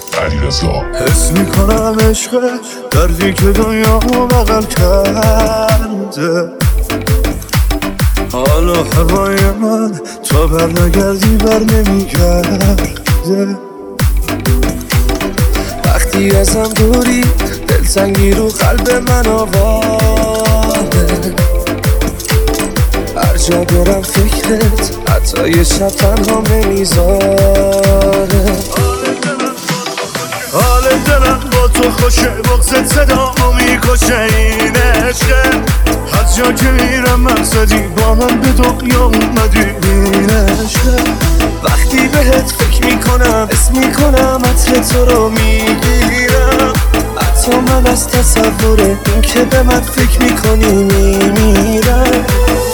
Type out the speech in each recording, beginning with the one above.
علیرضا. حس میکنم عشق دردی که دنیا بغل کرده، حالا هوای من تا بر نگردی بر نمیگرده. وقتی ازم دوری دلتنگی رو قلب من آورده، هر جا برم فکرت حتی یه شب تنها نمیذاره. حال دلم با تو خوشه، بغضت صدا میکشه، این عشقه. هر جا که میرم مقصدی، با من به دنیا اومدی، این عشقه. وقتی بهت فکر میکنم اسم میکنم عطر تو رو میگیرم، حتی من از تصور این که به من فکر میکنی میمیرم.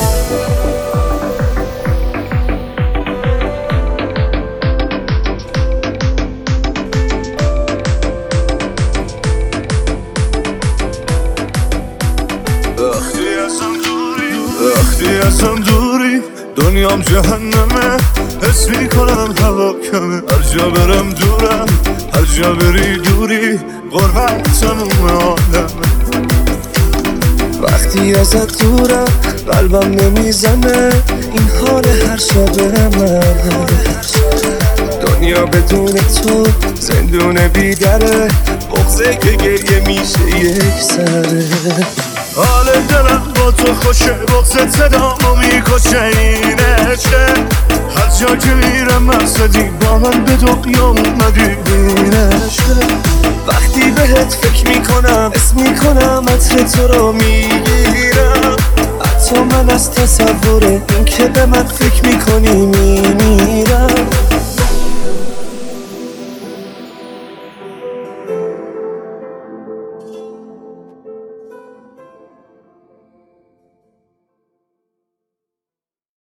وقتی ازم دوری دنیام جهنمه، حس میکنم هوا کمه، هر جا برم دورم، هر جا بری دوری، غربت تموم عالمه. وقتی ازت دورم قلبم نمیزنه، این حال هر شب من. دنیا بدون تو زندون بیدره، بغضه که گریه میشه یک سره. حال دلم با تو خوشه، بغضت صدامو میکشه، این عشقه. هر جا که میرم مقصدی، با من به دنیا اومدی، این عشقه. وقتی بهت فکر میکنم اسم میکنم عطر تو رو میگیرم، حتی من از تصور این که به من فکر میکنی میمیرم.